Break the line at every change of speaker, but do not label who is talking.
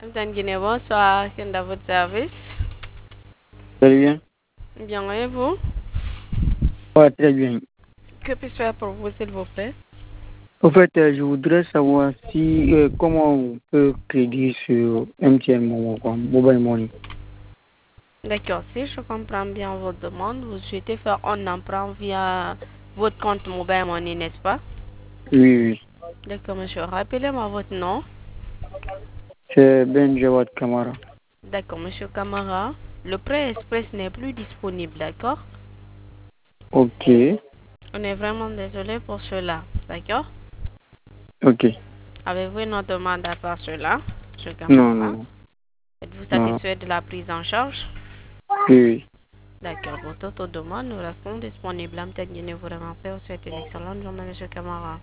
Amzane Guinée, bonsoir. Quel est votre service?
Très bien.
Bien, et vous?
Ouais, très bien.
Que puis-je faire pour vous, s'il vous plaît?
En fait, je voudrais savoir si comment on peut crédit sur MTN Momo, quoi, Mobile Money.
D'accord, si je comprends bien votre demande, vous souhaitez faire un emprunt via votre compte Mobile Money, n'est-ce pas?
Oui, oui.
D'accord, monsieur. Rappelez-moi votre nom.
C'est Ben Jawad Kamara.
D'accord, monsieur Camara. Le prêt express n'est plus disponible, d'accord?
Ok,
On est vraiment désolé pour cela, d'accord?
ok.
Avez-vous une autre demande à part cela, monsieur
Non, non,
Camara?
non.
Êtes-vous
Non.
satisfait de la prise en charge?
Oui, oui.
D'accord, pour toute autre demande, nous restons disponibles. Amtech Guinée vous remercie. Vous souhaite une excellente journée, monsieur Camara.